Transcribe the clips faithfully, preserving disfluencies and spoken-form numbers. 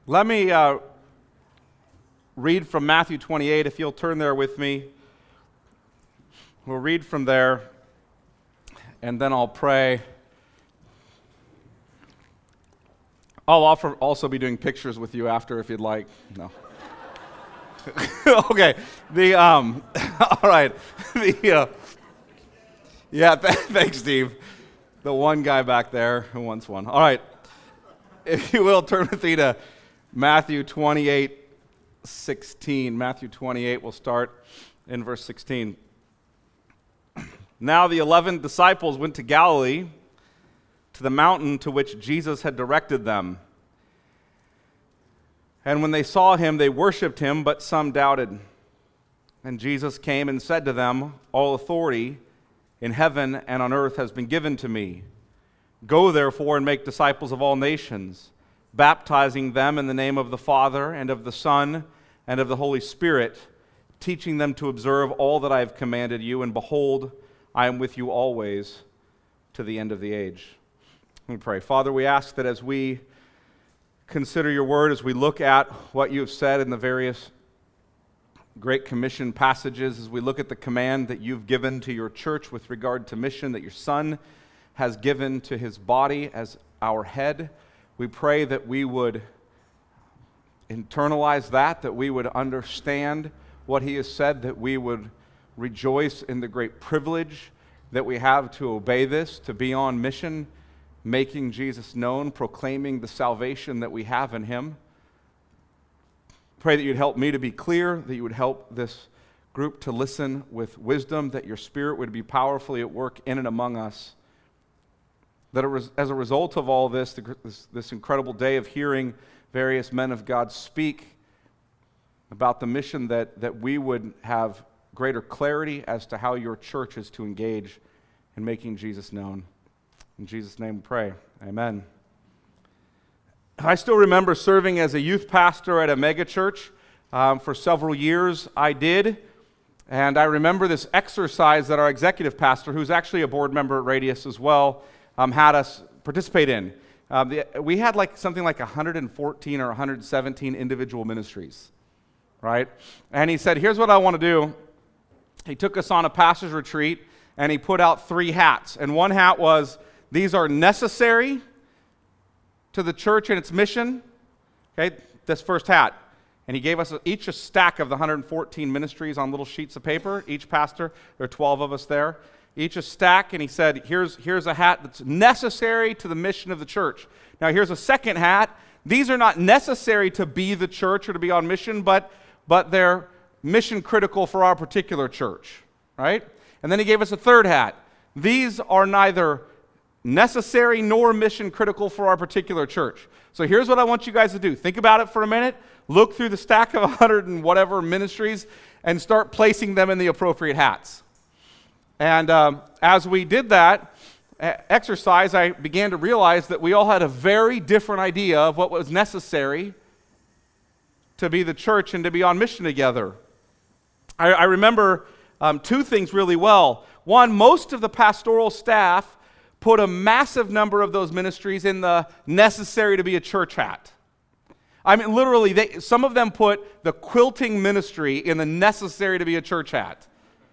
Let me uh, read from Matthew twenty-eight, if you'll turn there with me. We'll read from there, and then I'll pray. I'll offer, also be doing pictures with you after if you'd like. No. Okay. The um. All right. The uh, yeah. Th- thanks, Steve. The one guy back there who wants one. All right. If you will, turn with me to Matthew twenty-eight, sixteen. Matthew twenty-eight, we'll start in verse sixteen. Now the eleven disciples went to Galilee, to the mountain to which Jesus had directed them. And when they saw him, they worshipped him, but some doubted. And Jesus came and said to them, "All authority in heaven and on earth has been given to me. Go therefore and make disciples of all nations, baptizing them in the name of the Father and of the Son and of the Holy Spirit, teaching them to observe all that I have commanded you, and behold, I am with you always to the end of the age." Let me pray. Father, we ask that as we consider your word, as we look at what you have said in the various Great Commission passages, as we look at the command that you've given to your church with regard to mission, that your Son has given to his body as our head, we pray that we would internalize that, that we would understand what he has said, that we would rejoice in the great privilege that we have to obey this, to be on mission, making Jesus known, proclaiming the salvation that we have in him. Pray that you'd help me to be clear, that you would help this group to listen with wisdom, that your Spirit would be powerfully at work in and among us. That as a result of all this, this, this incredible day of hearing various men of God speak about the mission, that, that we would have greater clarity as to how your church is to engage in making Jesus known. In Jesus' name we pray. Amen. I still remember serving as a youth pastor at a megachurch um, for several years. I did. And I remember this exercise that our executive pastor, who's actually a board member at Radius as well, Um, had us participate in. Um, the, we had like something like one hundred fourteen or one hundred seventeen individual ministries, right? And he said, here's what I want to do. He took us on a pastor's retreat, and he put out three hats. And one hat was, these are necessary to the church and its mission. Okay, this first hat. And he gave us each a stack of the one hundred fourteen ministries on little sheets of paper. Each pastor, there are twelve of us there. Each a stack, and he said, here's, here's a hat that's necessary to the mission of the church. Now here's a second hat. These are not necessary to be the church or to be on mission, but, but they're mission critical for our particular church, right? And then he gave us a third hat. These are neither necessary nor mission critical for our particular church. So here's what I want you guys to do. Think about it for a minute. Look through the stack of one hundred and whatever ministries and start placing them in the appropriate hats. And um, as we did that exercise, I began to realize that we all had a very different idea of what was necessary to be the church and to be on mission together. I, I remember um, two things really well. One, most of the pastoral staff put a massive number of those ministries in the necessary to be a church hat. I mean, literally, they, some of them put the quilting ministry in the necessary to be a church hat.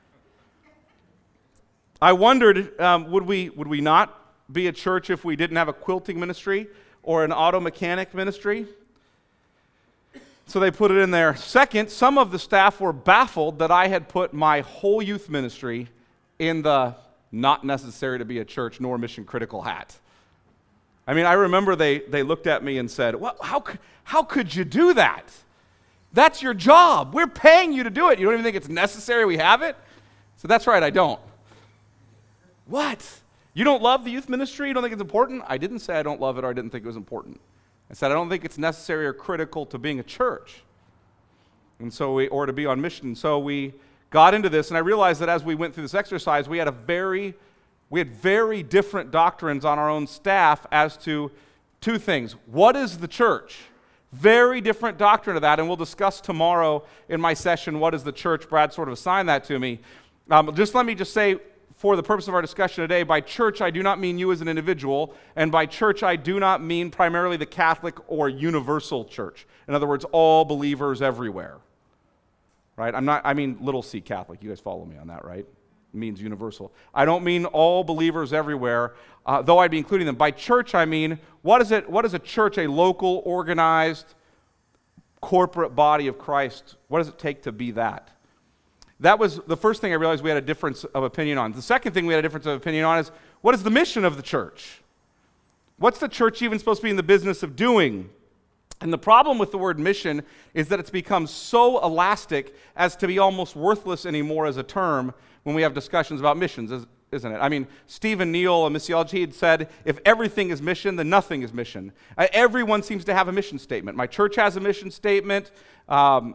I wondered, um, would we would we not be a church if we didn't have a quilting ministry or an auto mechanic ministry? So they put it in there. Second, some of the staff were baffled that I had put my whole youth ministry in the not necessary to be a church nor mission critical hat. I mean, I remember they, they looked at me and said, well, how, how could you do that? That's your job. We're paying you to do it. You don't even think it's necessary we have it? So that's right, I don't. What? You don't love the youth ministry? You don't think it's important? I didn't say I don't love it or I didn't think it was important. I said I don't think it's necessary or critical to being a church, and so we, or to be on mission. So we got into this, and I realized that as we went through this exercise, we had a very, we had very different doctrines on our own staff as to two things. What is the church? Very different doctrine of that, and we'll discuss tomorrow in my session what is the church. Brad sort of assigned that to me. Um, just let me just say for the purpose of our discussion today, by church I do not mean you as an individual, and by church I do not mean primarily the Catholic or universal church. In other words, all believers everywhere. Right? I'm not, I mean little c Catholic. You guys follow me on that, right? It means universal. I don't mean all believers everywhere, uh, though I'd be including them. By church I mean, what is it? What is a church? A local, organized, corporate body of Christ. What does it take to be that? That was the first thing I realized we had a difference of opinion on. The second thing we had a difference of opinion on is, what is the mission of the church? What's the church even supposed to be in the business of doing? And the problem with the word mission is that it's become so elastic as to be almost worthless anymore as a term when we have discussions about missions, isn't it? I mean, Stephen Neal, a missiology, had said, if everything is mission, then nothing is mission. Uh, everyone seems to have a mission statement. My church has a mission statement. Um,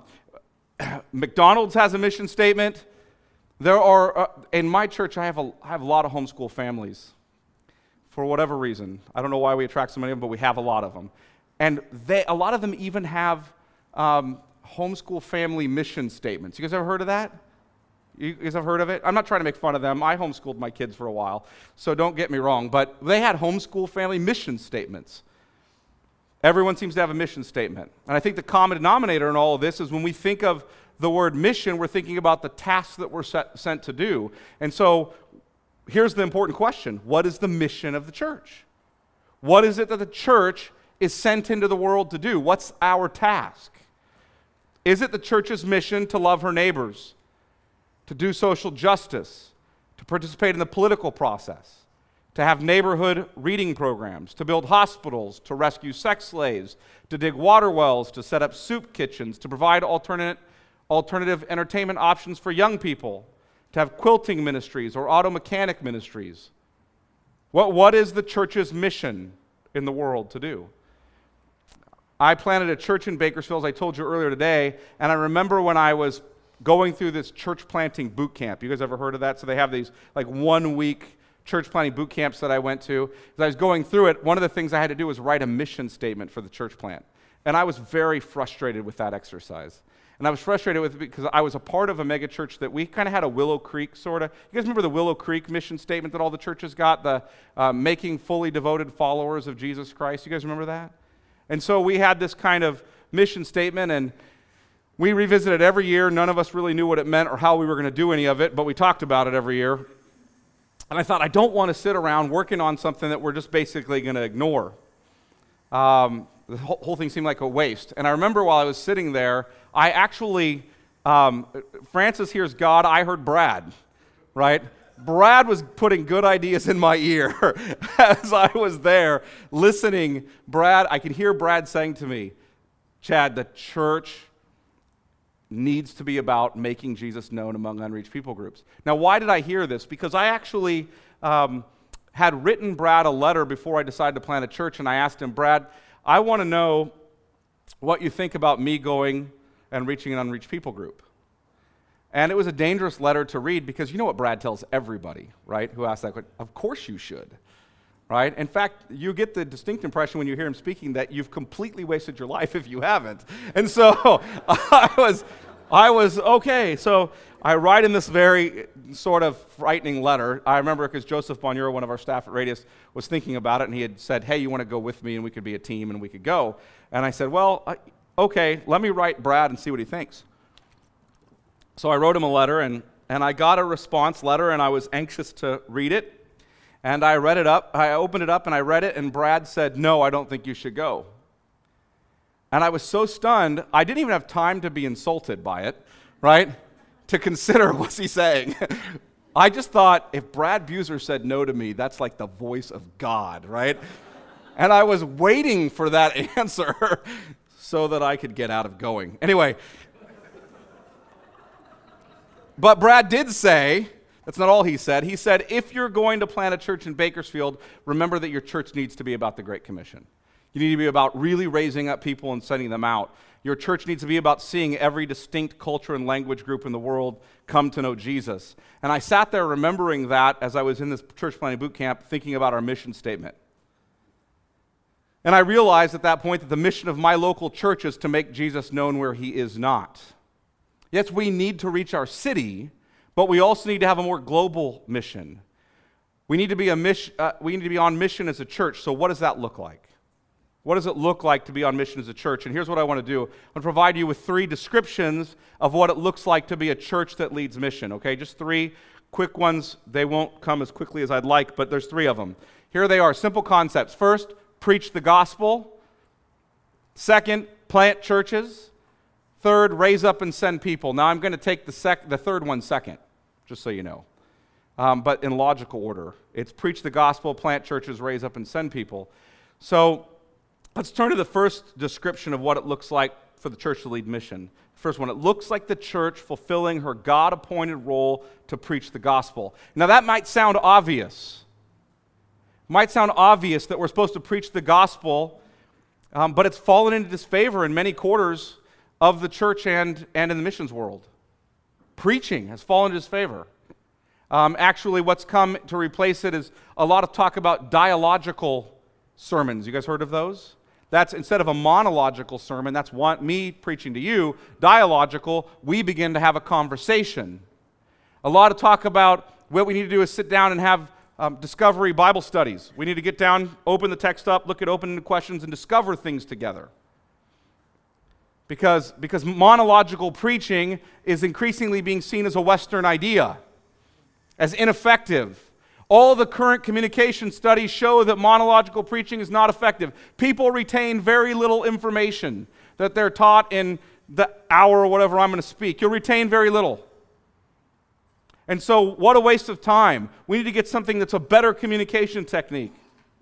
McDonald's has a mission statement. There are, uh, in my church, I have, a, I have a lot of homeschool families for whatever reason. I don't know why we attract so many of them, but we have a lot of them. And they, a lot of them even have um, homeschool family mission statements. You guys ever heard of that? You guys have heard of it? I'm not trying to make fun of them. I homeschooled my kids for a while, so don't get me wrong. But they had homeschool family mission statements. Everyone seems to have a mission statement. And I think the common denominator in all of this is when we think of the word mission, we're thinking about the tasks that we're set, sent to do. And so here's the important question. What is the mission of the church? What is it that the church is sent into the world to do? What's our task? Is it the church's mission to love her neighbors, to do social justice, to participate in the political process, to have neighborhood reading programs, to build hospitals, to rescue sex slaves, to dig water wells, to set up soup kitchens, to provide alternate, alternative entertainment options for young people, to have quilting ministries or auto mechanic ministries? What, what is the church's mission in the world to do? I planted a church in Bakersfield, as I told you earlier today, and I remember when I was going through this church planting boot camp. You guys ever heard of that? So they have these like one week church planting boot camps that I went to. As I was going through it, one of the things I had to do was write a mission statement for the church plant. And I was very frustrated with that exercise. And I was frustrated with it because I was a part of a mega church that we kind of had a Willow Creek sort of. You guys remember the Willow Creek mission statement that all the churches got? The uh, making fully devoted followers of Jesus Christ. You guys remember that? And so we had this kind of mission statement, and we revisited it every year. None of us really knew what it meant or how we were going to do any of it, but we talked about it every year. And I thought, I don't want to sit around working on something that we're just basically going to ignore. Um, the whole, whole thing seemed like a waste. And I remember while I was sitting there, I actually, um, Francis hears God, I heard Brad, right? Brad was putting good ideas in my ear as I was there listening. Brad, I could hear Brad saying to me, Chad, the church needs to be about making Jesus known among unreached people groups. Now, why did I hear this? Because I actually um, had written Brad a letter before I decided to plant a church, and I asked him, Brad, I want to know what you think about me going and reaching an unreached people group. And it was a dangerous letter to read because you know what Brad tells everybody, right, who asks that question? Of course you should, right? In fact, you get the distinct impression when you hear him speaking that you've completely wasted your life if you haven't. And so I was, I was okay. So I write in this very sort of frightening letter. I remember because Joseph Bonura, one of our staff at Radius, was thinking about it, and he had said, hey, you want to go with me, and we could be a team, and we could go. And I said, well, I, okay, let me write Brad and see what he thinks. So I wrote him a letter, and, and I got a response letter, and I was anxious to read it. And I read it up, I opened it up, and I read it, and Brad said, no, I don't think you should go. And I was so stunned, I didn't even have time to be insulted by it, right? To consider what's he saying. I just thought, if Brad Buser said no to me, that's like the voice of God, right? And I was waiting for that answer so that I could get out of going. Anyway, but Brad did say, that's not all he said. He said, if you're going to plant a church in Bakersfield, remember that your church needs to be about the Great Commission. You need to be about really raising up people and sending them out. Your church needs to be about seeing every distinct culture and language group in the world come to know Jesus. And I sat there remembering that as I was in this church planting boot camp, thinking about our mission statement. And I realized at that point that the mission of my local church is to make Jesus known where he is not. Yes, we need to reach our city, But we also need to have a more global mission. We need to be a mission, uh, we need to be on mission as a church. So what does that look like? What does it look like to be on mission as a church? And here's what I want to do. I want to provide you with three descriptions of what it looks like to be a church that leads mission, okay? Just three quick ones. They won't come as quickly as I'd like, but there's three of them. Here they are, simple concepts. First, preach the gospel. Second, plant churches. Third, raise up and send people. Now I'm going to take the sec- the third one second, just so you know. Um, but in logical order. It's preach the gospel, plant churches, raise up and send people. So let's turn to the first description of what it looks like for the church to lead mission. First one, it looks like the church fulfilling her God-appointed role to preach the gospel. Now that might sound obvious. It might sound obvious that we're supposed to preach the gospel, um, but it's fallen into disfavor in many quarters of the church and, and in the missions world. Preaching has fallen into disfavor. Um, actually, what's come to replace it is a lot of talk about dialogical sermons. You guys heard of those? That's instead of a monological sermon, that's one, me preaching to you. Dialogical, we begin to have a conversation. A lot of talk about what we need to do is sit down and have um, discovery Bible studies. We need to get down, open the text up, look at open questions, and discover things together. Because, because monological preaching is increasingly being seen as a Western idea, as ineffective. All the current communication studies show that monological preaching is not effective. People retain very little information that they're taught in the hour or whatever I'm going to speak. You'll retain very little. And so what a waste of time. We need to get something that's a better communication technique.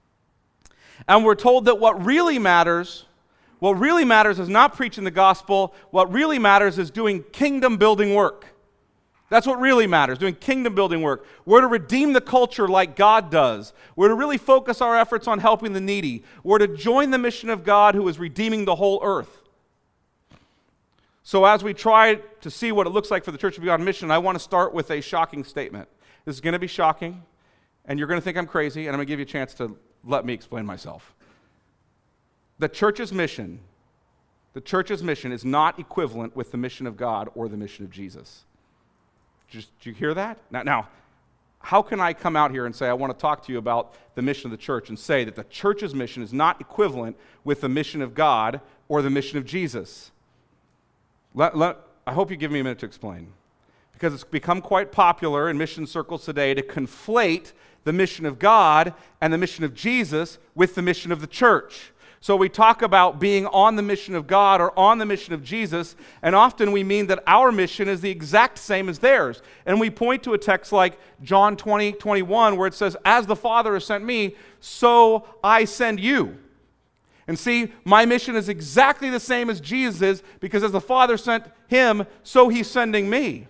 And we're told that what really matters, what really matters is not preaching the gospel. What really matters is doing kingdom building work. That's what really matters, doing kingdom building work. We're to redeem the culture like God does. We're to really focus our efforts on helping the needy. We're to join the mission of God who is redeeming the whole earth. So as we try to see what it looks like for the church to be on mission, I want to start with a shocking statement. This is going to be shocking, and you're going to think I'm crazy, and I'm going to give you a chance to let me explain myself. The church's mission, the church's mission is not equivalent with the mission of God or the mission of Jesus. Just, did you hear that? Now, now, how can I come out here and say I want to talk to you about the mission of the church and say that the church's mission is not equivalent with the mission of God or the mission of Jesus? Let, let, I hope you give me a minute to explain. Because it's become quite popular in mission circles today to conflate the mission of God and the mission of Jesus with the mission of the church. So we talk about being on the mission of God or on the mission of Jesus, and often we mean that our mission is the exact same as theirs. And we point to a text like John twenty, twenty-one, where it says, "As the Father has sent me, so I send you." And see, my mission is exactly the same as Jesus' because as the Father sent him, so he's sending me.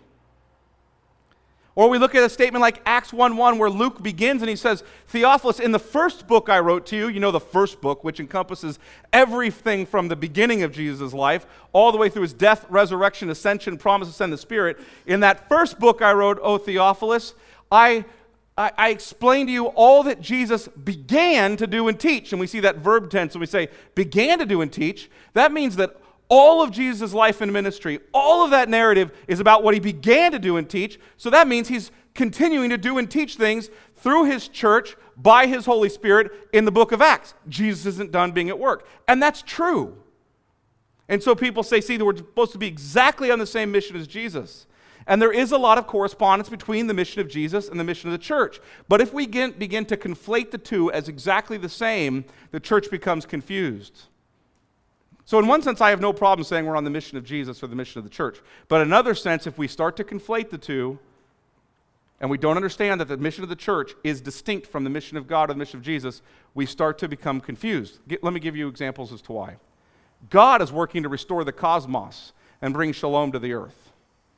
Or we look at a statement like Acts one one where Luke begins and he says, "Theophilus, in the first book I wrote to you," you know the first book, which encompasses everything from the beginning of Jesus' life, all the way through his death, resurrection, ascension, promise to send the Spirit. "In that first book I wrote, O Theophilus, I, I, I explained to you all that Jesus began to do and teach." And we see that verb tense, and we say, began to do and teach. That means that all of Jesus' life and ministry, all of that narrative is about what he began to do and teach. So that means he's continuing to do and teach things through his church by his Holy Spirit in the book of Acts. Jesus isn't done being at work. And that's true. And so people say, see, we're supposed to be exactly on the same mission as Jesus. And there is a lot of correspondence between the mission of Jesus and the mission of the church. But if we begin, begin to conflate the two as exactly the same, the church becomes confused. So in one sense, I have no problem saying we're on the mission of Jesus or the mission of the church. But in another sense, if we start to conflate the two, and we don't understand that the mission of the church is distinct from the mission of God or the mission of Jesus, we start to become confused. Get, let me give you examples as to why. God is working to restore the cosmos and bring shalom to the earth.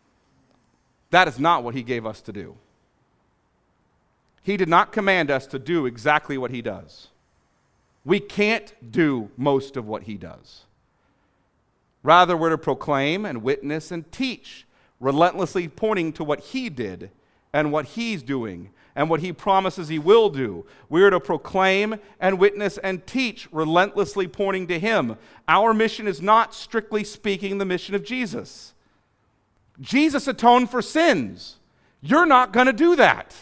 That is not what he gave us to do. He did not command us to do exactly what he does. We can't do most of what he does. Rather, we're to proclaim and witness and teach, relentlessly pointing to what he did and what he's doing and what he promises he will do. We are to proclaim and witness and teach, relentlessly pointing to him. Our mission is not, strictly speaking, the mission of Jesus. Jesus atoned for sins. You're not going to do that.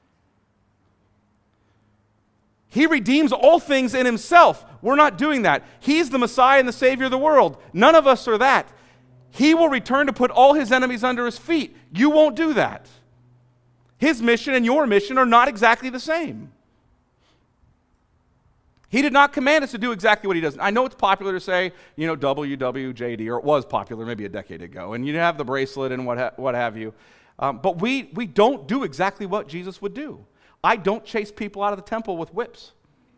He redeems all things in himself. We're not doing that. He's the Messiah and the Savior of the world. None of us are that. He will return to put all his enemies under his feet. You won't do that. His mission and your mission are not exactly the same. He did not command us to do exactly what he does. I know it's popular to say, you know, W W J D, or it was popular maybe a decade ago, and you have the bracelet and what, ha- what have you. Um, but we, we don't do exactly what Jesus would do. I don't chase people out of the temple with whips.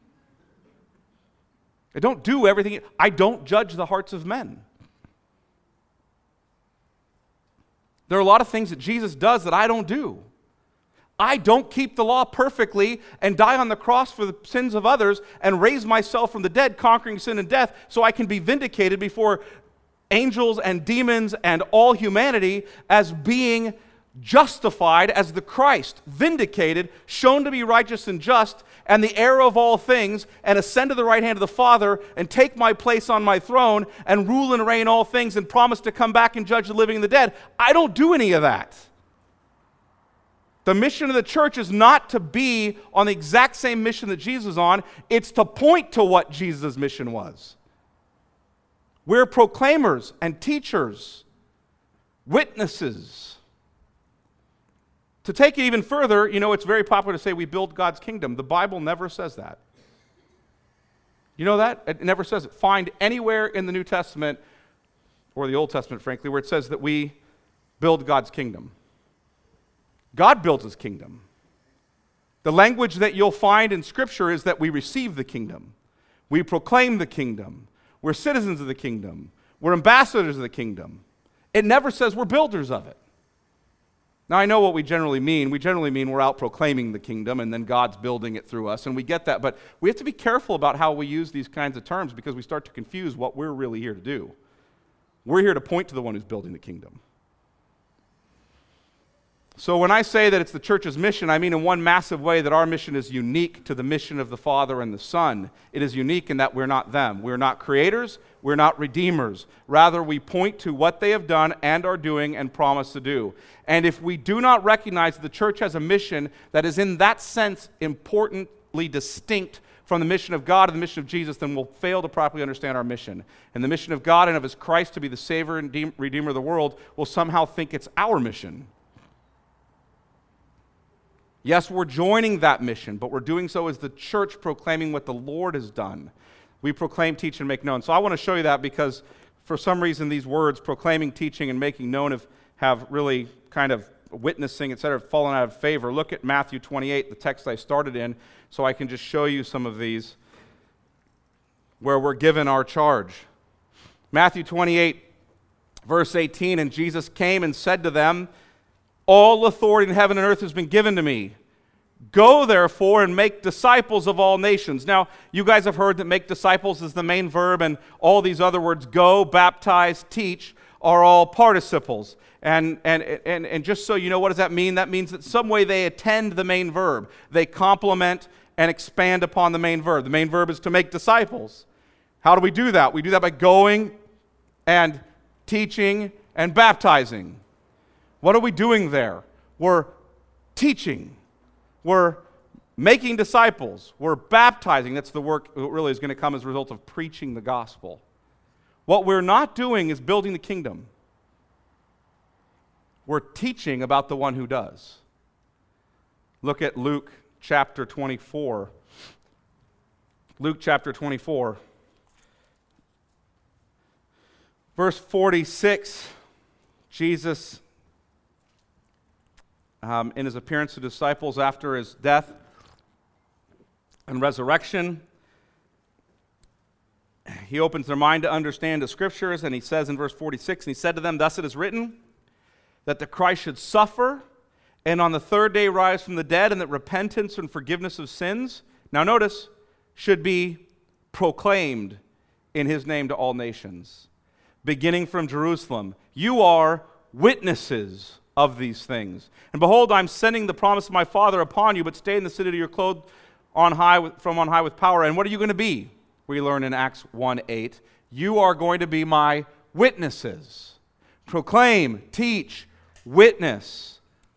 I don't do everything. I don't judge the hearts of men. There are a lot of things that Jesus does that I don't do. I don't keep the law perfectly and die on the cross for the sins of others and raise myself from the dead, conquering sin and death, so I can be vindicated before angels and demons and all humanity as being justified as the Christ, vindicated, shown to be righteous and just, and the heir of all things, and ascend to the right hand of the Father, and take my place on my throne, and rule and reign all things, and promise to come back and judge the living and the dead. I don't do any of that. The mission of the church is not to be on the exact same mission that Jesus is on. It's to point to what Jesus' mission was. We're proclaimers and teachers, witnesses. To take it even further, you know, it's very popular to say we build God's kingdom. The Bible never says that. You know that? It never says it. Find anywhere in the New Testament, or the Old Testament, frankly, where it says that we build God's kingdom. God builds his kingdom. The language that you'll find in Scripture is that we receive the kingdom. We proclaim the kingdom. We're citizens of the kingdom. We're ambassadors of the kingdom. It never says we're builders of it. Now, I know what we generally mean. We generally mean we're out proclaiming the kingdom and then God's building it through us, and we get that. But we have to be careful about how we use these kinds of terms because we start to confuse what we're really here to do. We're here to point to the one who's building the kingdom. So when I say that it's the church's mission, I mean in one massive way that our mission is unique to the mission of the Father and the Son. It is unique in that we're not them. We're not creators. We're not redeemers. Rather, we point to what they have done and are doing and promise to do. And if we do not recognize that the church has a mission that is in that sense importantly distinct from the mission of God and the mission of Jesus, then we'll fail to properly understand our mission. And the mission of God and of his Christ to be the Savior and Redeemer of the world will somehow think it's our mission. Yes, we're joining that mission, but we're doing so as the church proclaiming what the Lord has done. We proclaim, teach, and make known. So I want to show you that because for some reason these words, proclaiming, teaching, and making known, have, have really kind of witnessing, et cetera, fallen out of favor. Look at Matthew twenty-eight, the text I started in, so I can just show you some of these where we're given our charge. Matthew twenty-eight, verse eighteen, and Jesus came and said to them, all authority in heaven and earth has been given to me. Go, therefore, and make disciples of all nations. Now, you guys have heard that make disciples is the main verb, and all these other words, go, baptize, teach, are all participles. And, and, and, and just so you know, what does that mean? That means that some way they attend the main verb. They complement and expand upon the main verb. The main verb is to make disciples. How do we do that? We do that by going and teaching and baptizing. What are we doing there? We're teaching. We're making disciples. We're baptizing. That's the work that really is going to come as a result of preaching the gospel. What we're not doing is building the kingdom. We're teaching about the one who does. Look at Luke chapter twenty-four. Luke chapter twenty-four. Verse forty-six, Jesus, um, in his appearance to disciples after his death and resurrection, he opens their mind to understand the scriptures, and he says in verse forty-six, and he said to them, thus it is written, that the Christ should suffer, and on the third day rise from the dead, and that repentance and forgiveness of sins, now notice, should be proclaimed in his name to all nations, beginning from Jerusalem. You are witnesses of these things. And behold, I'm sending the promise of my Father upon you, but stay in the city till you're clothed on high with, from on high with power. And what are you going to be? We learn in Acts one eight. You are going to be my witnesses. Proclaim, teach, witness.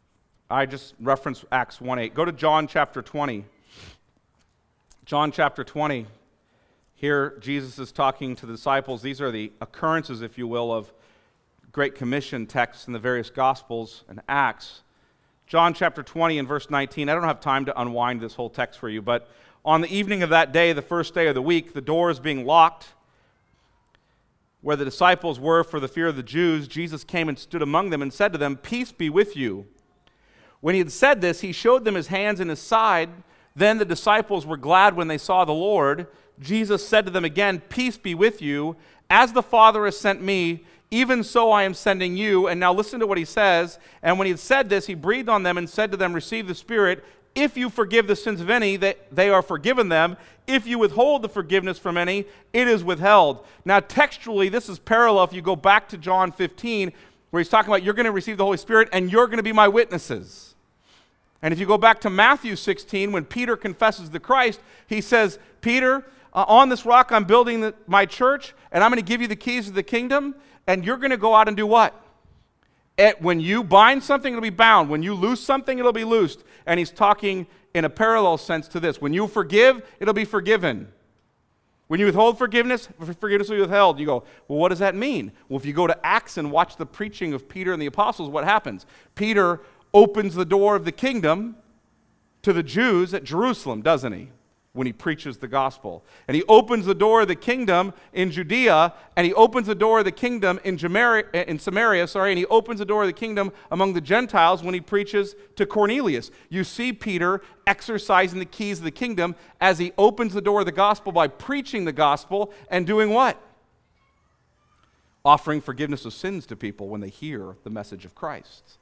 I just referenced Acts one eight. Go to John chapter twenty. John chapter twenty. Here, Jesus is talking to the disciples. These are the occurrences, if you will, of Great Commission texts in the various Gospels and Acts. John chapter twenty and verse nineteen. I don't have time to unwind this whole text for you, but on the evening of that day, the first day of the week, the doors being locked, where the disciples were for the fear of the Jews, Jesus came and stood among them and said to them, "Peace be with you." When he had said this, he showed them his hands and his side. Then the disciples were glad when they saw the Lord. Jesus said to them again, "Peace be with you. As the Father has sent me, even so I am sending you." And now listen to what he says. And when he had said this, he breathed on them and said to them, "Receive the Spirit. If you forgive the sins of any, they, they are forgiven them. If you withhold the forgiveness from any, it is withheld." Now textually, this is parallel if you go back to John fifteen, where he's talking about you're going to receive the Holy Spirit and you're going to be my witnesses. And if you go back to Matthew sixteen, when Peter confesses the Christ, he says, "Peter, uh, on this rock I'm building the, my church, and I'm going to give you the keys of the kingdom, and you're going to go out and do what? It, when you bind something, it'll be bound. When you loose something, it'll be loosed." And he's talking in a parallel sense to this. When you forgive, it'll be forgiven. When you withhold forgiveness, forgiveness will be withheld. You go, well, what does that mean? Well, if you go to Acts and watch the preaching of Peter and the apostles, what happens? Peter opens the door of the kingdom to the Jews at Jerusalem, doesn't he? When he preaches the gospel. And he opens the door of the kingdom in Judea, and he opens the door of the kingdom in Samaria, in Samaria, sorry, and he opens the door of the kingdom among the Gentiles when he preaches to Cornelius. You see Peter exercising the keys of the kingdom as he opens the door of the gospel by preaching the gospel and doing what? Offering forgiveness of sins to people when they hear the message of Christ.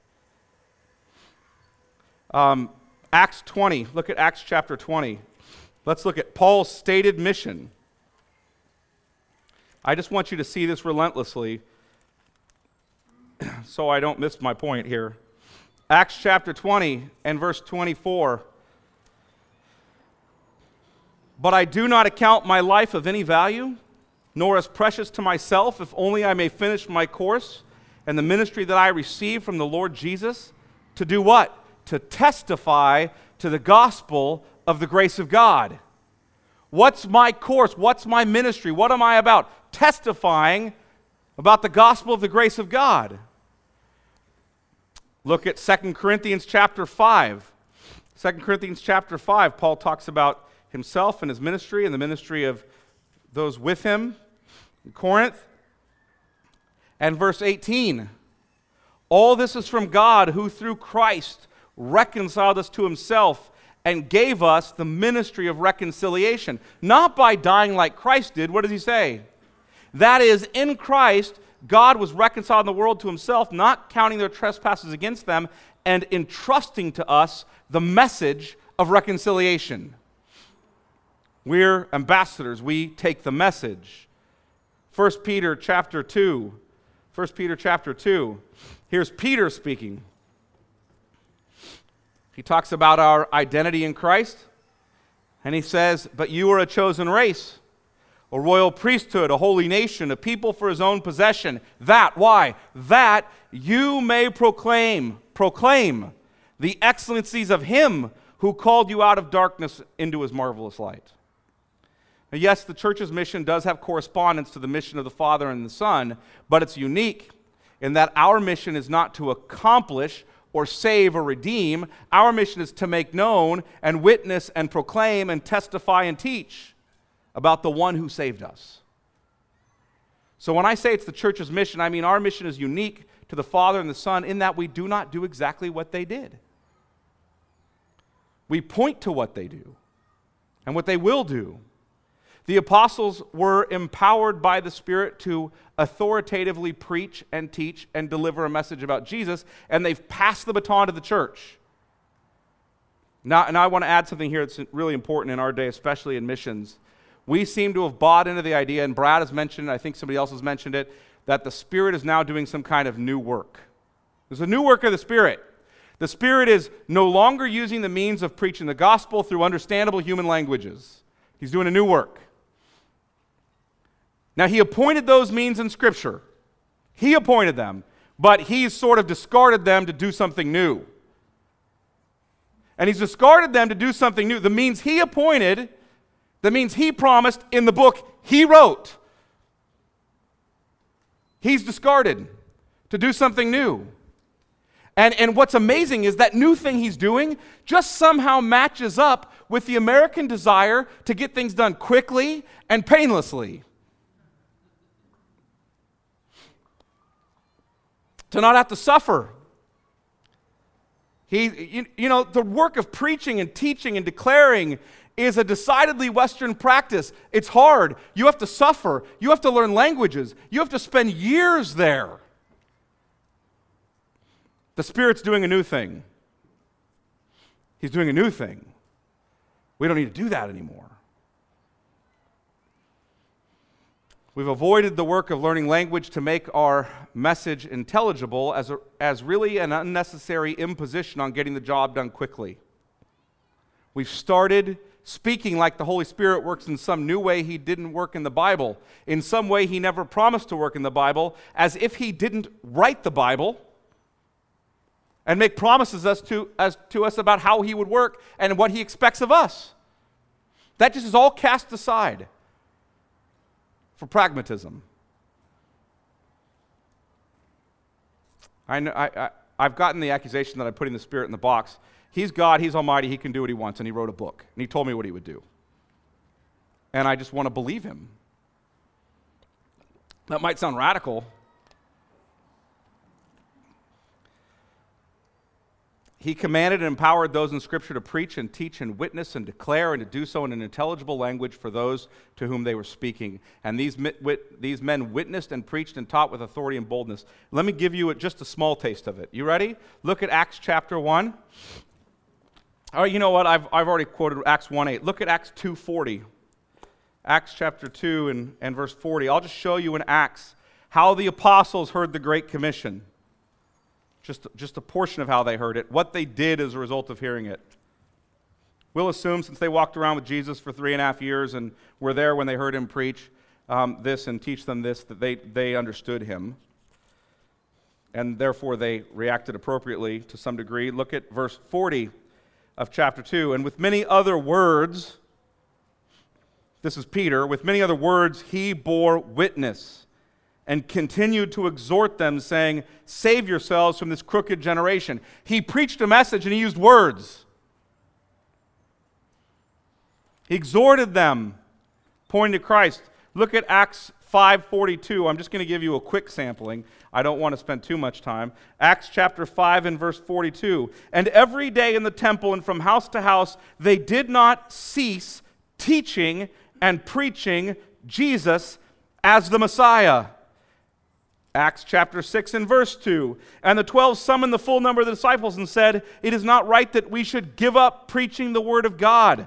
Um, Acts twenty, look at Acts chapter twenty. Let's look at Paul's stated mission. I just want you to see this relentlessly so I don't miss my point here. Acts chapter twenty and verse twenty-four. "But I do not account my life of any value, nor as precious to myself, if only I may finish my course and the ministry that I received from the Lord Jesus, to do what? To testify to the gospel of the grace of God." What's my course? What's my ministry? What am I about? Testifying about the gospel of the grace of God. Look at Second Corinthians chapter five. Second Corinthians chapter five, Paul talks about himself and his ministry and the ministry of those with him in Corinth. And verse eighteen, "All this is from God, who through Christ reconciled us to himself and gave us the ministry of reconciliation." Not by dying like Christ did. What does he say? That is, in Christ, God was reconciling the world to himself, not counting their trespasses against them, and entrusting to us the message of reconciliation. We're ambassadors. We take the message. First Peter chapter two. First Peter chapter two. Here's Peter speaking. He talks about our identity in Christ, and he says, "But you are a chosen race, a royal priesthood, a holy nation, a people for his own possession. That," why? "That you may proclaim, proclaim the excellencies of him who called you out of darkness into his marvelous light." Now, yes, the church's mission does have correspondence to the mission of the Father and the Son, but it's unique in that our mission is not to accomplish or save or redeem. Our mission is to make known and witness and proclaim and testify and teach about the one who saved us. So when I say it's the church's mission, I mean our mission is unique to the Father and the Son in that we do not do exactly what they did. We point to what they do and what they will do. The apostles were empowered by the Spirit to authoritatively preach and teach and deliver a message about Jesus, and they've passed the baton to the church. Now, and I want to add something here that's really important in our day, especially in missions. We seem to have bought into the idea, and Brad has mentioned, I think somebody else has mentioned it, that the Spirit is now doing some kind of new work. There's a new work of the Spirit. The Spirit is no longer using the means of preaching the gospel through understandable human languages. He's doing a new work. Now, he appointed those means in Scripture. He appointed them, but he's sort of discarded them to do something new. And he's discarded them to do something new. The means he appointed, the means he promised in the book he wrote. He's discarded to do something new. And, and what's amazing is that new thing he's doing just somehow matches up with the American desire to get things done quickly and painlessly. To not have to suffer. He, you, you know, the work of preaching and teaching and declaring is a decidedly Western practice. It's hard. You have to suffer. You have to learn languages. You have to spend years there. The Spirit's doing a new thing. He's doing a new thing. We don't need to do that anymore. We've avoided the work of learning language to make our message intelligible as, a, as really an unnecessary imposition on getting the job done quickly. We've started speaking like the Holy Spirit works in some new way he didn't work in the Bible, in some way he never promised to work in the Bible, as if he didn't write the Bible and make promises as to, as to us about how he would work and what he expects of us. That just is all cast aside for pragmatism. I know, I, I, I've gotten the accusation that I'm putting the Spirit in the box. He's God, He's Almighty, He can do what He wants, and He wrote a book, and He told me what He would do. And I just want to believe Him. That might sound radical. He commanded and empowered those in Scripture to preach and teach and witness and declare and to do so in an intelligible language for those to whom they were speaking. And these, wit, these men witnessed and preached and taught with authority and boldness. Let me give you a, just a small taste of it. You ready? Look at Acts chapter one. Oh, you know what? I've, I've already quoted Acts one eight. Look at Acts two forty. Acts chapter two and, and verse forty. I'll just show you in Acts how the apostles heard the Great Commission. Just, just a portion of how they heard it, what they did as a result of hearing it. We'll assume, since they walked around with Jesus for three and a half years and were there when they heard him preach um, this and teach them this, that they, they understood him. And therefore they reacted appropriately to some degree. Look at verse forty of chapter two. And with many other words, this is Peter, with many other words he bore witness and continued to exhort them, saying, save yourselves from this crooked generation. He preached a message and he used words. He exhorted them, pointing to Christ. Look at Acts five forty-two. I'm just going to give you a quick sampling. I don't want to spend too much time. Acts chapter five and verse forty-two. And every day in the temple and from house to house, they did not cease teaching and preaching Jesus as the Messiah. Acts chapter six and verse two. And the twelve summoned the full number of the disciples and said, it is not right that we should give up preaching the word of God.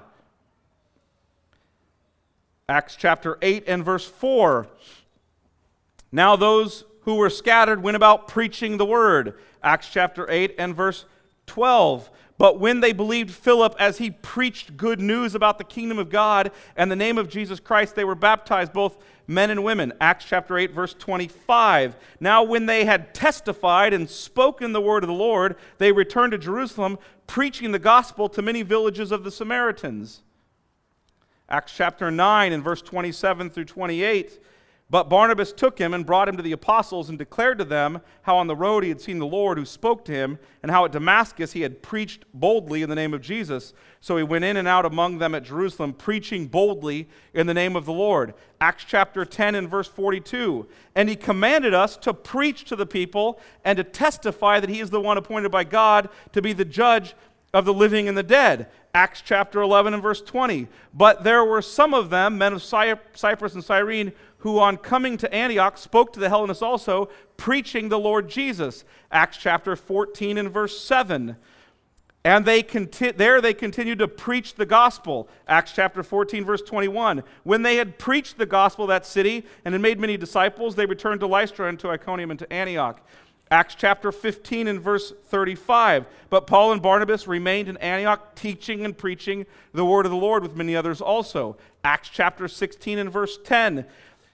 Acts chapter eight and verse four. Now those who were scattered went about preaching the word. Acts chapter eight and verse twelve. But when they believed Philip as he preached good news about the kingdom of God and the name of Jesus Christ, they were baptized, both men and women. Acts chapter eight, verse twenty-five. Now when they had testified and spoken the word of the Lord, they returned to Jerusalem, preaching the gospel to many villages of the Samaritans. Acts chapter nine and verse twenty-seven through twenty-eight. But Barnabas took him and brought him to the apostles and declared to them how on the road he had seen the Lord who spoke to him, and how at Damascus he had preached boldly in the name of Jesus. So he went in and out among them at Jerusalem, preaching boldly in the name of the Lord. Acts chapter ten and verse forty-two. And he commanded us to preach to the people and to testify that he is the one appointed by God to be the judge of the living and the dead. Acts chapter eleven and verse twenty. But there were some of them, men of Cyprus and Cyrene, who on coming to Antioch spoke to the Hellenists also, preaching the Lord Jesus. Acts chapter fourteen and verse seven. And they conti- there they continued to preach the gospel. Acts chapter fourteen, verse twenty-one. When they had preached the gospel of that city and had made many disciples, they returned to Lystra and to Iconium and to Antioch. Acts chapter fifteen and verse thirty-five. But Paul and Barnabas remained in Antioch, teaching and preaching the word of the Lord with many others also. Acts chapter sixteen and verse ten.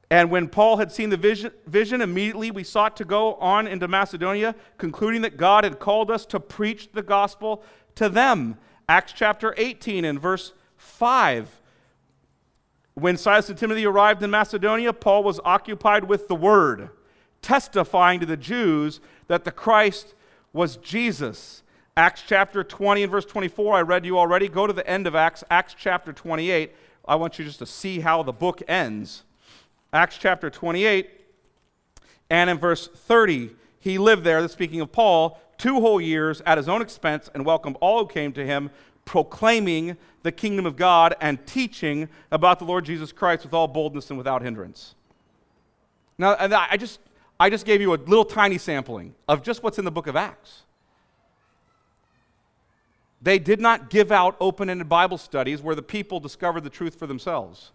And when Paul had seen the vision, vision, immediately we sought to go on into Macedonia, concluding that God had called us to preach the gospel to them. Acts chapter eighteen and verse five. When Silas and Timothy arrived in Macedonia, Paul was occupied with the word, testifying to the Jews that the Christ was Jesus. Acts chapter twenty and verse twenty-four, I read you already. Go to the end of Acts, Acts chapter twenty-eight. I want you just to see how the book ends. Acts chapter twenty-eight, and in verse thirty, he lived there, that's speaking of Paul, two whole years at his own expense and welcomed all who came to him, proclaiming the kingdom of God and teaching about the Lord Jesus Christ with all boldness and without hindrance. Now, and I just, I just gave you a little tiny sampling of just what's in the book of Acts. They did not give out open-ended Bible studies where the people discovered the truth for themselves.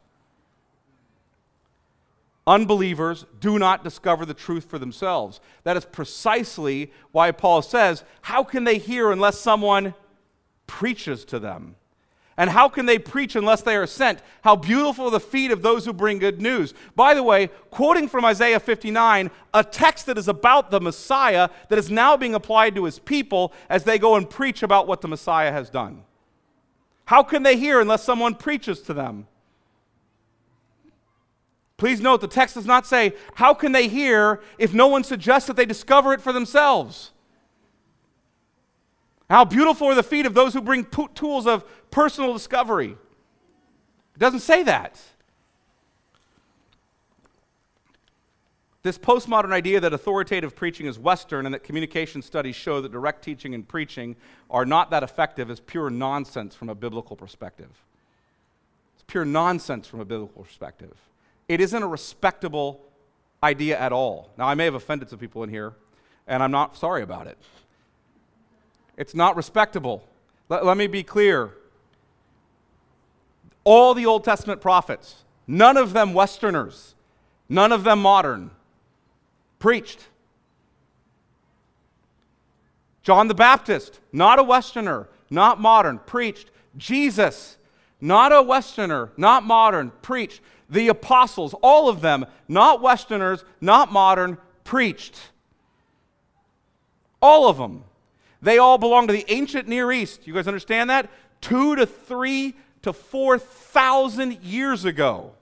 Unbelievers do not discover the truth for themselves. That is precisely why Paul says, how can they hear unless someone preaches to them? And how can they preach unless they are sent? How beautiful are the feet of those who bring good news. By the way, quoting from Isaiah fifty-nine, a text that is about the Messiah that is now being applied to his people as they go and preach about what the Messiah has done. How can they hear unless someone preaches to them? Please note, the text does not say, how can they hear if no one suggests that they discover it for themselves? How beautiful are the feet of those who bring po- tools of personal discovery. It doesn't say that. This postmodern idea that authoritative preaching is Western and that communication studies show that direct teaching and preaching are not that effective is pure nonsense from a biblical perspective. It's pure nonsense from a biblical perspective. It isn't a respectable idea at all. Now, I may have offended some people in here, and I'm not sorry about it. It's not respectable. Let, let me be clear. All the Old Testament prophets, none of them Westerners, none of them modern, preached. John the Baptist, not a Westerner, not modern, preached. Jesus, not a Westerner, not modern, preached. The apostles, all of them, not Westerners, not modern, preached. All of them. They all belong to the ancient Near East. You guys understand that? Two to three to four thousand years ago.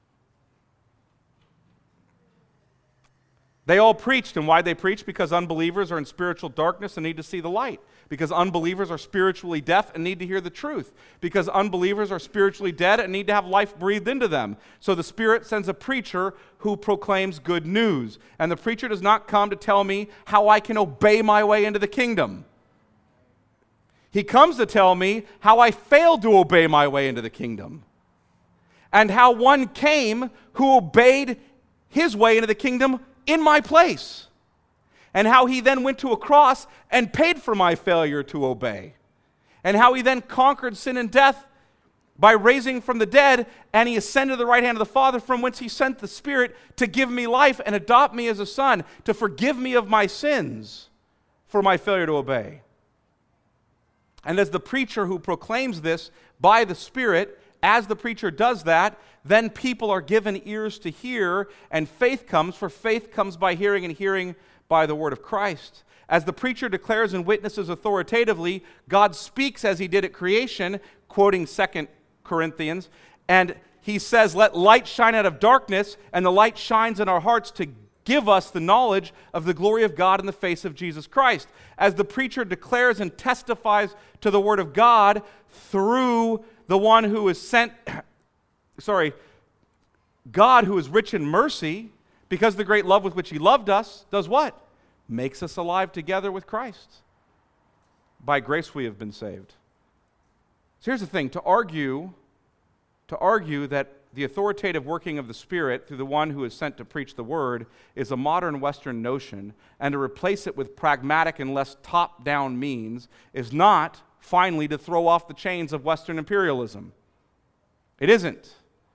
They all preached, and why they preached? Because unbelievers are in spiritual darkness and need to see the light. Because unbelievers are spiritually deaf and need to hear the truth. Because unbelievers are spiritually dead and need to have life breathed into them. So the Spirit sends a preacher who proclaims good news. And the preacher does not come to tell me how I can obey my way into the kingdom. He comes to tell me how I failed to obey my way into the kingdom. And how one came who obeyed his way into the kingdom in my place. And how he then went to a cross and paid for my failure to obey. And how he then conquered sin and death by raising from the dead, and he ascended to the right hand of the Father, from whence he sent the Spirit to give me life and adopt me as a son, to forgive me of my sins for my failure to obey. And as the preacher who proclaims this by the Spirit, as the preacher does that, then people are given ears to hear, and faith comes, for faith comes by hearing, and hearing by the word of Christ. As the preacher declares and witnesses authoritatively, God speaks as he did at creation, quoting Second Corinthians, and he says, let light shine out of darkness, and the light shines in our hearts to give us the knowledge of the glory of God in the face of Jesus Christ. As the preacher declares and testifies to the word of God through the one who is sent, sorry, God who is rich in mercy, because of the great love with which he loved us, does what? Makes us alive together with Christ. By grace we have been saved. So here's the thing, to argue, to argue that the authoritative working of the Spirit through the one who is sent to preach the word is a modern Western notion, and to replace it with pragmatic and less top-down means is not, finally, to throw off the chains of Western imperialism. It isn't.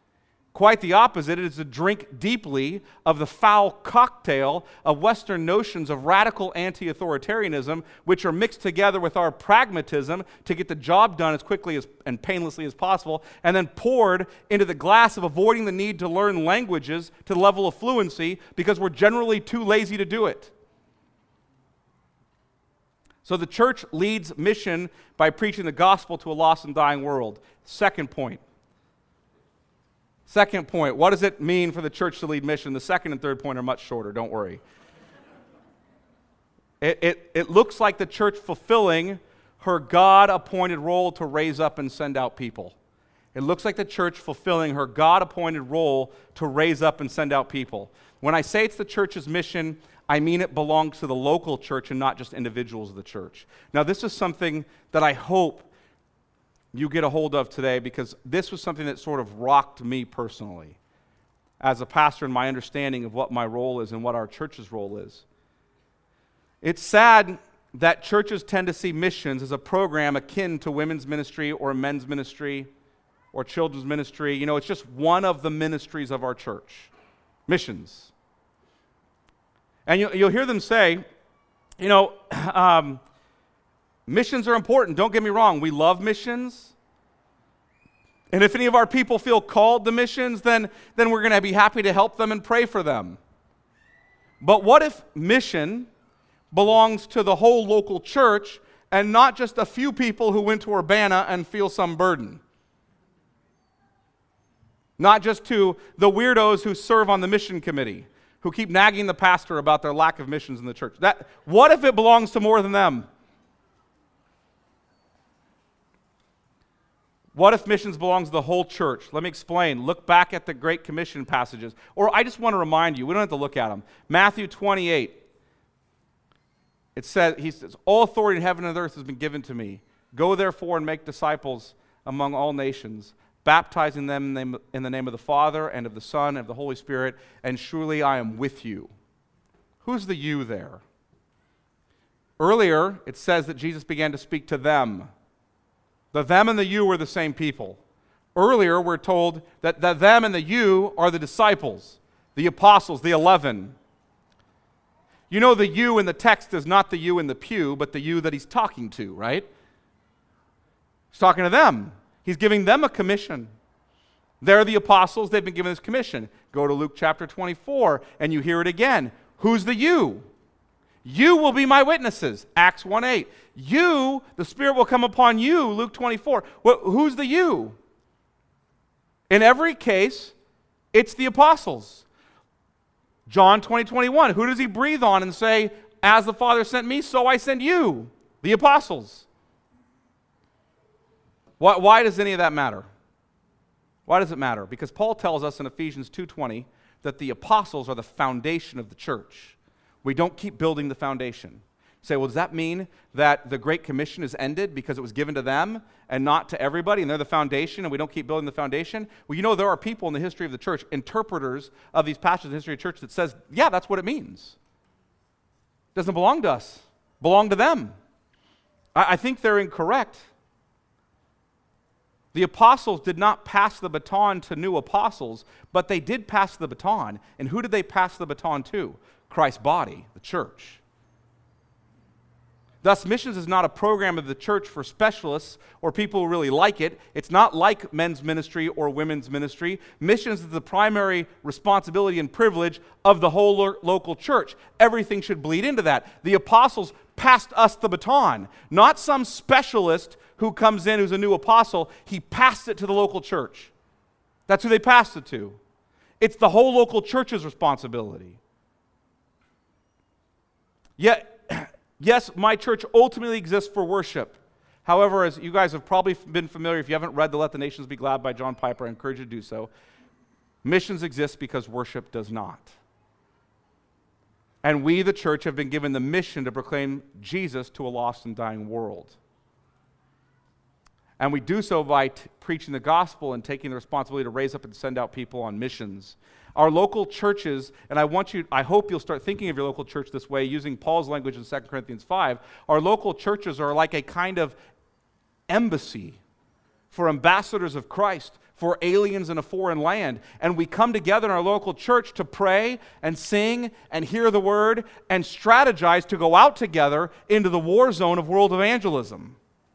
Quite the opposite. It is to drink deeply of the foul cocktail of Western notions of radical anti-authoritarianism, which are mixed together with our pragmatism to get the job done as quickly as, and painlessly as possible, and then poured into the glass of avoiding the need to learn languages to the level of fluency because we're generally too lazy to do it. So the church leads mission by preaching the gospel to a lost and dying world. Second point. Second point, what does it mean for the church to lead mission? The second and third point are much shorter, don't worry. It, it, it looks like the church fulfilling her God-appointed role to raise up and send out people. It looks like the church fulfilling her God-appointed role to raise up and send out people. When I say it's the church's mission, I mean it belongs to the local church and not just individuals of the church. Now, this is something that I hope you get a hold of today, because this was something that sort of rocked me personally as a pastor in my understanding of what my role is and what our church's role is. It's sad that churches tend to see missions as a program akin to women's ministry or men's ministry or children's ministry. You know, it's just one of the ministries of our church, missions. And you, you'll hear them say, you know, um, missions are important. Don't get me wrong. We love missions. And if any of our people feel called to missions, then, then we're going to be happy to help them and pray for them. But what if mission belongs to the whole local church and not just a few people who went to Urbana and feel some burden? Not just to the weirdos who serve on the mission committee, who keep nagging the pastor about their lack of missions in the church. That, what if it belongs to more than them? What if missions belongs to the whole church? Let me explain. Look back at the Great Commission passages. Or I just want to remind you, we don't have to look at them. Matthew twenty-eight. It says, he says, all authority in heaven and earth has been given to me. Go therefore and make disciples among all nations, baptizing them in the, name, in the name of the Father and of the Son and of the Holy Spirit, and surely I am with you. Who's the you there? Earlier, it says that Jesus began to speak to them. The them and the you were the same people. Earlier, we're told that the them and the you are the disciples, the apostles, the eleven. You know, the you in the text is not the you in the pew, but the you that he's talking to, right? He's talking to them. He's giving them a commission. They're the apostles. They've been given this commission. Go to Luke chapter twenty-four, and you hear it again. Who's the you? You will be my witnesses, Acts one eight. You, the Spirit will come upon you, Luke twenty-four. Well, who's the you? In every case, it's the apostles. John twenty twenty-one, who does he breathe on and say, as the Father sent me, so I send you, the apostles? Why, why does any of that matter? Why does it matter? Because Paul tells us in Ephesians two twenty that the apostles are the foundation of the church. We don't keep building the foundation. You say, well, does that mean that the Great Commission is ended because it was given to them and not to everybody, and they're the foundation, and we don't keep building the foundation? Well, you know, there are people in the history of the church, interpreters of these passages in the history of the church, that says, yeah, that's what it means. It doesn't belong to us. It belonged to them. I, I think they're incorrect. The apostles did not pass the baton to new apostles, but they did pass the baton. And who did they pass the baton to? Christ's body, the church. Thus, missions is not a program of the church for specialists or people who really like it. It's not like men's ministry or women's ministry. Missions is the primary responsibility and privilege of the whole lo- local church. Everything should bleed into that. The apostles passed us the baton, not some specialist who comes in who's a new apostle. He passed it to the local church. That's who they passed it to. It's the whole local church's responsibility. Yet, yes, my church ultimately exists for worship. However, as you guys have probably been familiar, if you haven't read the Let the Nations Be Glad by John Piper, I encourage you to do so. Missions exist because worship does not. And we, the church, have been given the mission to proclaim Jesus to a lost and dying world. And we do so by t- preaching the gospel and taking the responsibility to raise up and send out people on missions. Our local churches, and I want you, I hope you'll start thinking of your local church this way, using Paul's language in Second Corinthians five. Our local churches are like a kind of embassy for ambassadors of Christ, for aliens in a foreign land. And we come together in our local church to pray and sing and hear the word and strategize to go out together into the war zone of world evangelism.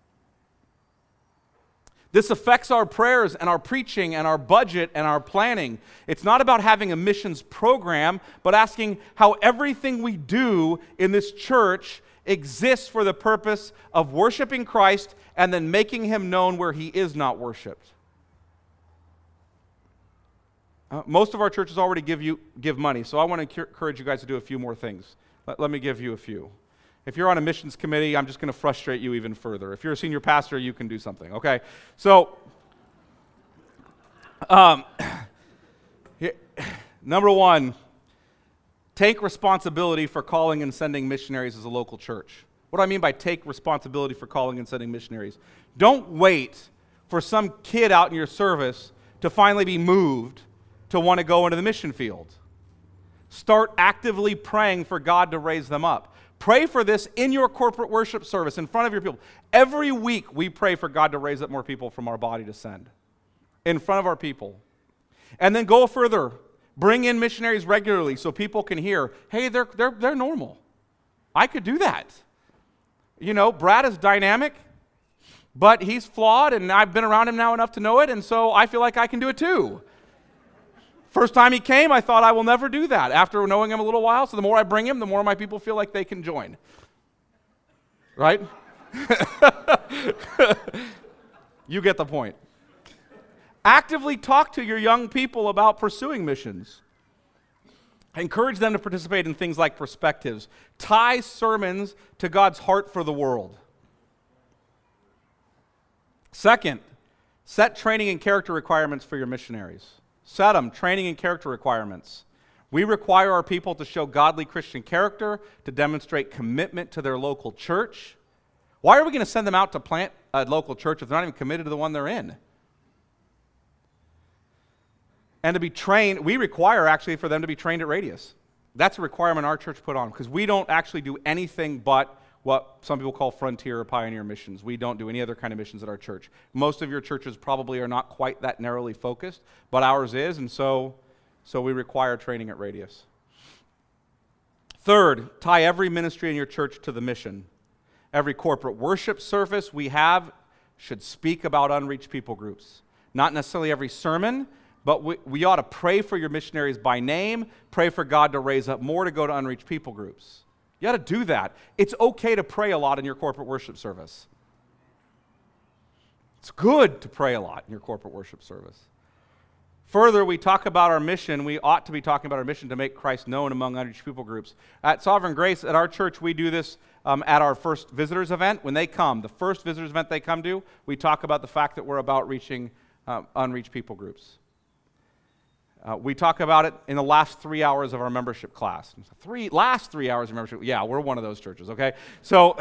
This affects our prayers and our preaching and our budget and our planning. It's not about having a missions program, but asking how everything we do in this church exists for the purpose of worshiping Christ and then making him known where he is not worshiped. Uh, most of our churches already give you give money, so I want to encourage you guys to do a few more things. Let, let me give you a few. If you're on a missions committee, I'm just going to frustrate you even further. If you're a senior pastor, you can do something, okay? So, um, here, number one, take responsibility for calling and sending missionaries as a local church. What do I mean by take responsibility for calling and sending missionaries? Don't wait for some kid out in your service to finally be moved to want to go into the mission field. Start actively praying for God to raise them up. Pray for this in your corporate worship service, in front of your people. Every week we pray for God to raise up more people from our body to send, in front of our people. And then go further. Bring in missionaries regularly so people can hear, hey, they're, they're, they're normal. I could do that. You know, Brad is dynamic, but he's flawed, and I've been around him now enough to know it, and so I feel like I can do it too. First time he came, I thought I will never do that. After knowing him a little while, so the more I bring him, the more my people feel like they can join. Right? You get the point. Actively talk to your young people about pursuing missions. Encourage them to participate in things like perspectives. Tie sermons to God's heart for the world. Second, set training and character requirements for your missionaries. Set them, training and character requirements. We require our people to show godly Christian character, to demonstrate commitment to their local church. Why are we going to send them out to plant a local church if they're not even committed to the one they're in? And to be trained, we require actually for them to be trained at Radius. That's a requirement our church put on, because we don't actually do anything but what some people call frontier or pioneer missions. We don't do any other kind of missions at our church. Most of your churches probably are not quite that narrowly focused, but ours is, and so, so we require training at Radius. Third, tie every ministry in your church to the mission. Every corporate worship service we have should speak about unreached people groups. Not necessarily every sermon, but we, we ought to pray for your missionaries by name, pray for God to raise up more to go to unreached people groups. You got to do that. It's okay to pray a lot in your corporate worship service. It's good to pray a lot in your corporate worship service. Further, we talk about our mission. We ought to be talking about our mission to make Christ known among unreached people groups. At Sovereign Grace, at our church, we do this um, at our first visitors event. When they come, the first visitors event they come to, we talk about the fact that we're about reaching uh, unreached people groups. Uh, we talk about it in the last three hours of our membership class. Three last three hours of membership. Yeah, we're one of those churches, okay? So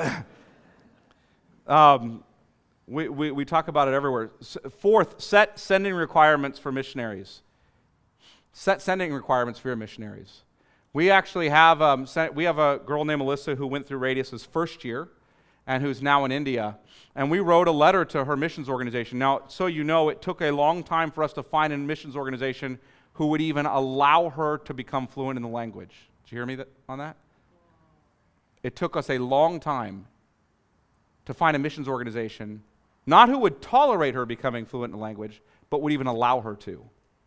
um, we, we, we talk about it everywhere. S- fourth, set sending requirements for missionaries. Set sending requirements for your missionaries. We actually have, um, sent, we have a girl named Melissa who went through Radius's first year and who's now in India. And we wrote a letter to her missions organization. Now, so you know, it took a long time for us to find a missions organization who would even allow her to become fluent in the language. Did you hear me that, on that? It took us a long time to find a missions organization, not who would tolerate her becoming fluent in the language, but would even allow her to.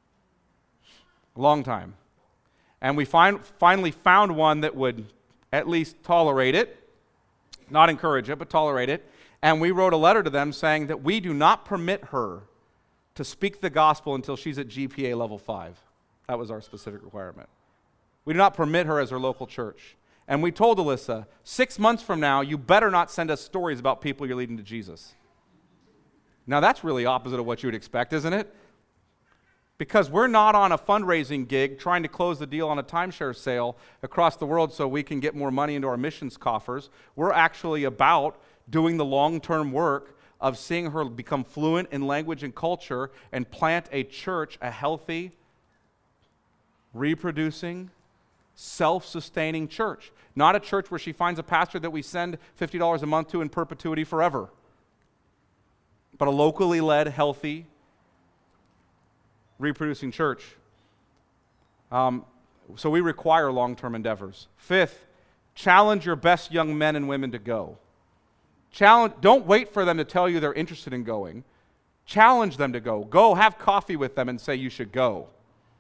A long time. And we find, finally found one that would at least tolerate it, not encourage it, but tolerate it. And we wrote a letter to them saying that we do not permit her to speak the gospel until she's at G P A level five. That was our specific requirement. We do not permit her as our local church. And we told Alyssa, six months from now, you better not send us stories about people you're leading to Jesus. Now that's really opposite of what you would expect, isn't it? Because we're not on a fundraising gig trying to close the deal on a timeshare sale across the world so we can get more money into our missions coffers. We're actually about doing the long-term work of seeing her become fluent in language and culture and plant a church, a healthy, reproducing, self-sustaining church. Not a church where she finds a pastor that we send fifty dollars a month to in perpetuity forever, but a locally led, healthy, reproducing church. Um, so we require long-term endeavors. Fifth, challenge your best young men and women to go. Challenge, don't wait for them to tell you they're interested in going. Challenge them to go. Go have coffee with them and say you should go.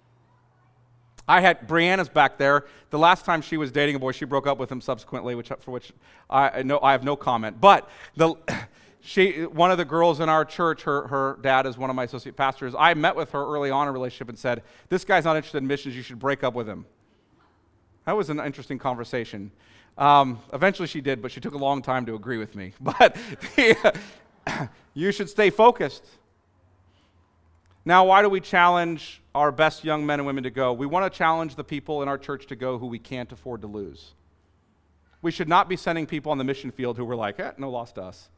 I had, Brianna's back there. The last time she was dating a boy, she broke up with him subsequently, which for which I, no, I have no comment. But the, she, one of the girls in our church, her, her dad is one of my associate pastors. I met with her early on in a relationship and said, this guy's not interested in missions, you should break up with him. That was an interesting conversation. Um, eventually she did, but she took a long time to agree with me. But you should stay focused. Now, why do we challenge our best young men and women to go? We want to challenge the people in our church to go who we can't afford to lose. We should not be sending people on the mission field who were like, eh, no loss to us.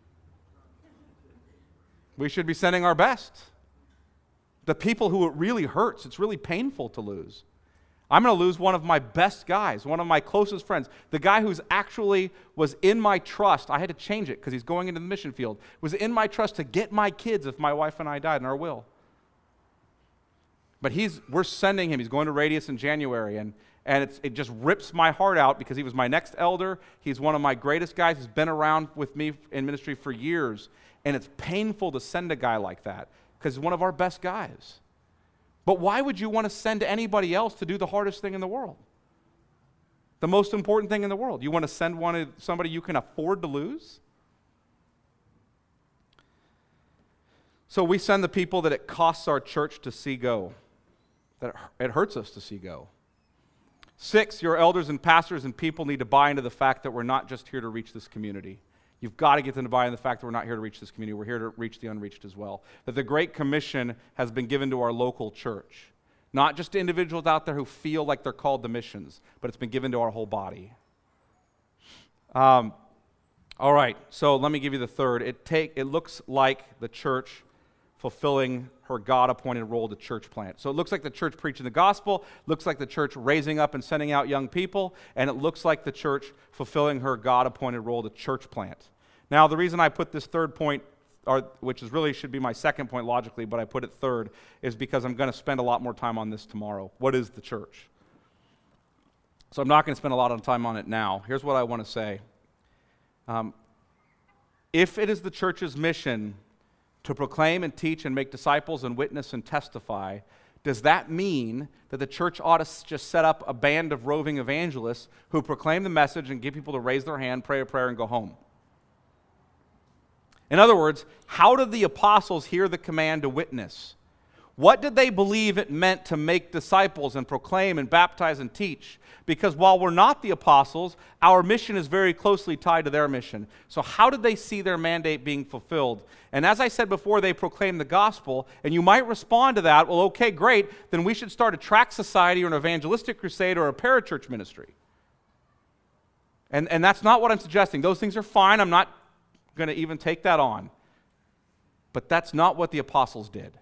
We should be sending our best. The people who it really hurts, it's really painful to lose. I'm going to lose one of my best guys, one of my closest friends, the guy who's actually was in my trust. I had to change it because he's going into the mission field. Was in my trust to get my kids if my wife and I died in our will. But he's, we're sending him. He's going to Radius in January, and, and it's, it just rips my heart out because he was my next elder. He's one of my greatest guys. He's been around with me in ministry for years, and it's painful to send a guy like that because he's one of our best guys. But why would you want to send anybody else to do the hardest thing in the world? The most important thing in the world. You want to send one somebody you can afford to lose? So we send the people that it costs our church to see go, that it hurts us to see go. Six, your elders and pastors and people need to buy into the fact that we're not just here to reach this community. You've got to get them to buy into the fact that we're not here to reach this community. We're here to reach the unreached as well. That the Great Commission has been given to our local church. Not just to individuals out there who feel like they're called to missions, but it's been given to our whole body. Um, all right, so let me give you the third. It, take, it looks like the church fulfilling her God-appointed role to church plant. So it looks like the church preaching the gospel, looks like the church raising up and sending out young people, and it looks like the church fulfilling her God-appointed role to church plant. Now, the reason I put this third point, or, which is really should be my second point logically, but I put it third, is because I'm going to spend a lot more time on this tomorrow. What is the church? So I'm not going to spend a lot of time on it now. Here's what I want to say. Um, if it is the church's mission to proclaim and teach and make disciples and witness and testify, does that mean that the church ought to just set up a band of roving evangelists who proclaim the message and get people to raise their hand, pray a prayer, and go home? In other words, how did the apostles hear the command to witness? What did they believe it meant to make disciples and proclaim and baptize and teach? Because while we're not the apostles, our mission is very closely tied to their mission. So how did they see their mandate being fulfilled? And as I said before, they proclaimed the gospel, and you might respond to that, well, okay, great, then we should start a tract society or an evangelistic crusade or a parachurch ministry. And, and that's not what I'm suggesting. Those things are fine. I'm not going to even take that on. But that's not what the apostles did.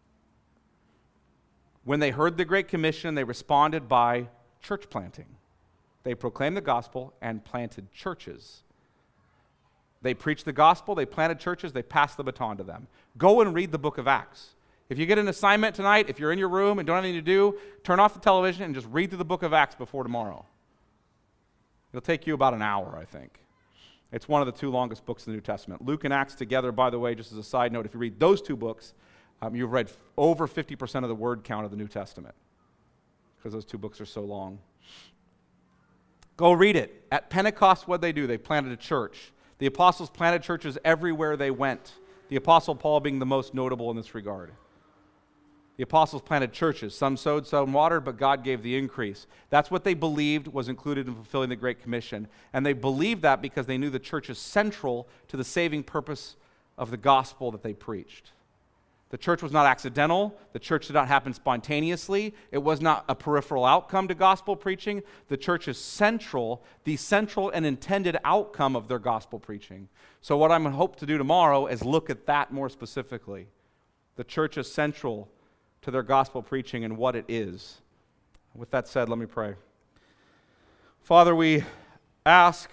When they heard the Great Commission, they responded by church planting. They proclaimed the gospel and planted churches. They preached the gospel, they planted churches, they passed the baton to them. Go and read the book of Acts. If you get an assignment tonight, if you're in your room and don't have anything to do, turn off the television and just read through the book of Acts before tomorrow. It'll take you about an hour, I think. It's one of the two longest books in the New Testament. Luke and Acts together, by the way, just as a side note, if you read those two books, um, you've read over fifty percent of the word count of the New Testament because those two books are so long. Go read it. At Pentecost, what did they do? They planted a church. The apostles planted churches everywhere they went, the apostle Paul being the most notable in this regard. The apostles planted churches. Some sowed, some watered, but God gave the increase. That's what they believed was included in fulfilling the Great Commission. And they believed that because they knew the church is central to the saving purpose of the gospel that they preached. The church was not accidental. The church did not happen spontaneously. It was not a peripheral outcome to gospel preaching. The church is central, the central and intended outcome of their gospel preaching. So what I'm going to hope to do tomorrow is look at that more specifically. The church is central to their gospel preaching and what it is. With that said, let me pray. Father, we ask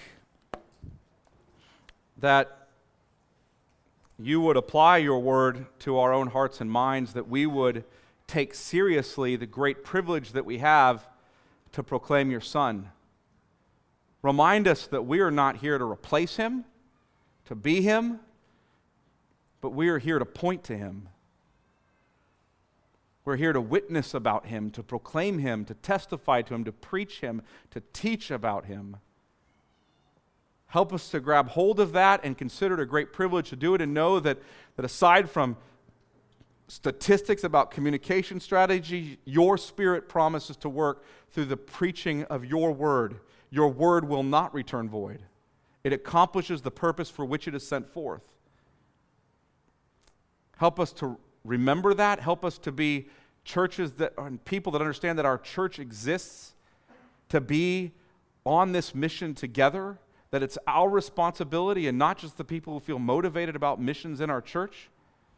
that you would apply your word to our own hearts and minds, that we would take seriously the great privilege that we have to proclaim your Son. Remind us that we are not here to replace him, to be him, but we are here to point to him. We're here to witness about him, to proclaim him, to testify to him, to preach him, to teach about him. Help us to grab hold of that and consider it a great privilege to do it, and know that, that aside from statistics about communication strategy, your Spirit promises to work through the preaching of your word. Your word will not return void. It accomplishes the purpose for which it is sent forth. Help us to remember that. Help us to be churches that and people that understand that our church exists to be on this mission together, that it's our responsibility and not just the people who feel motivated about missions in our church.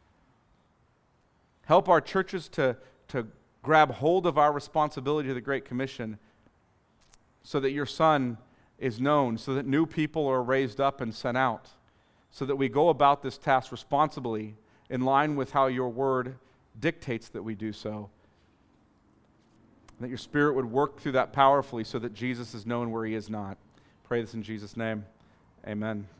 Help our churches to, to grab hold of our responsibility to the Great Commission so that your Son is known, so that new people are raised up and sent out, so that we go about this task responsibly in line with how your word dictates that we do so. And that your Spirit would work through that powerfully so that Jesus is known where he is not. Pray this in Jesus' name. Amen.